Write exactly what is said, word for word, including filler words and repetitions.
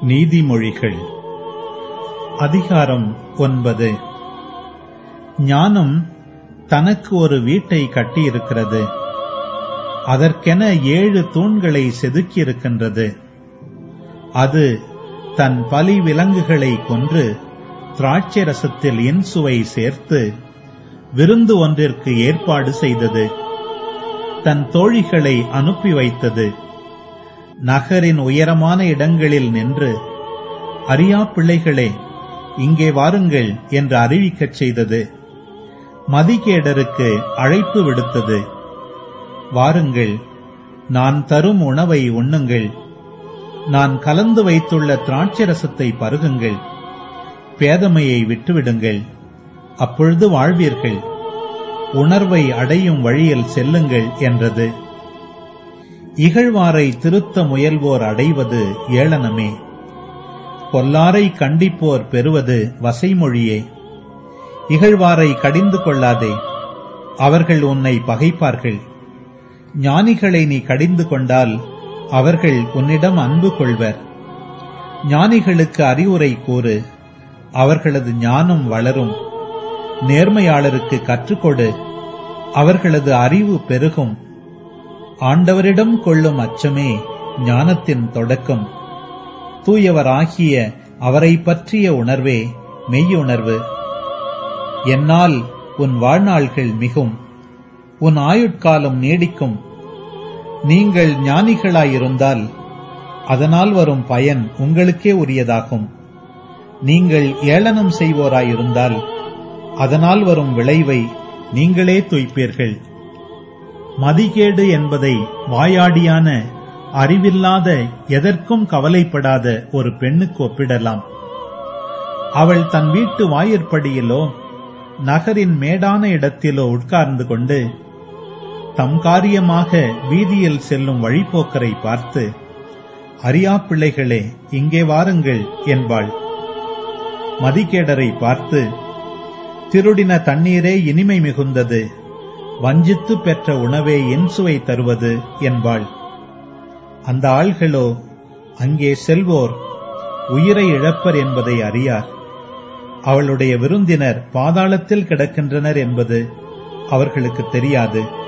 நீதிமொழிகள் அதிகாரம் ஒன்பது. ஞானம் தனக்கு ஒரு வீட்டை கட்டியிருக்கிறது. அதற்கென ஏழு தூண்களை செதுக்கியிருக்கின்றது. அது தன் பலி விலங்குகளை கொன்று திராட்சை ரசத்தில் இன்சுவை சேர்த்து விருந்து ஒன்றிற்கு ஏற்பாடு செய்தது. தன் தோழிகளை அனுப்பி வைத்தது. நகரின் உயரமான இடங்களில் நின்று, அறியா பிள்ளைகளே, இங்கே வாருங்கள் என்று அறிவிக்கச் செய்தது. மதிகேடருக்கு அழைப்பு விடுத்தது. வாருங்கள், நான் தரும் உணவை உண்ணுங்கள். நான் கலந்து வைத்துள்ள திராட்சை ரசத்தை பருகுங்கள். பேதமையை விட்டுவிடுங்கள், அப்பொழுது வாழ்வீர்கள். உணர்வை அடையும் வழியில் செல்லுங்கள் என்றது. இகழ்வாரை திருத்த முயல்வோர் அடைவது ஏளனமே. பொல்லாரை கண்டிப்போர் பெறுவது வசைமொழியே. இகழ்வாரை கடிந்து கொள்ளாதே, அவர்கள் உன்னை பகைப்பார்கள். ஞானிகளை நீ கடிந்து கொண்டால் அவர்கள் உன்னிடம் அன்பு கொள்வர். ஞானிகளுக்கு அறிவுரை கூறு, அவர்களது ஞானம் வளரும். நேர்மையாளருக்கு கற்றுக்கொடு, அவர்களது அறிவு பெருகும். ஆண்டவரிடம் கொள்ளும் அச்சமே ஞானத்தின் தொடக்கம். தூயவராகிய அவரை பற்றிய உணர்வே மெய்யுணர்வு. என்னால் உன் வாழ்நாள்கள் மிகும், உன் ஆயுட்காலம் நீடிக்கும். நீங்கள் ஞானிகளாயிருந்தால் அதனால் வரும் பயன் உங்களுக்கே உரியதாகும். நீங்கள் ஏளனம் செய்வோராயிருந்தால் அதனால் வரும் விளைவை நீங்களே துய்ப்பீர்கள். மதிகேடு என்பதை வாயாடியான அறிவில்லாத எதற்கும் கவலைப்படாத ஒரு பெண்ணுக்கு ஒப்பிடலாம். அவள் தன் வீட்டு வாயிற்படியிலோ நகரின் மேடான இடத்திலோ உட்கார்ந்து கொண்டு தம் காரியமாக வீதியில் செல்லும் வழிபோக்கரை பார்த்து, அறியா பிள்ளைகளே, இங்கே வாருங்கள் என்பாள். மதிகேடரை பார்த்து, திருடின தண்ணீரே இனிமை மிகுந்தது, வஞ்சித்து பெற்ற உணவே இன்சுவை தருவது என்பாள். அந்த ஆள்களோ அங்கே செல்வோர் உயிரை இழப்பர் என்பதை அறியார். அவளுடைய விருந்தினர் பாதாளத்தில் கிடக்கின்றனர் என்பது அவர்களுக்கு தெரியாது.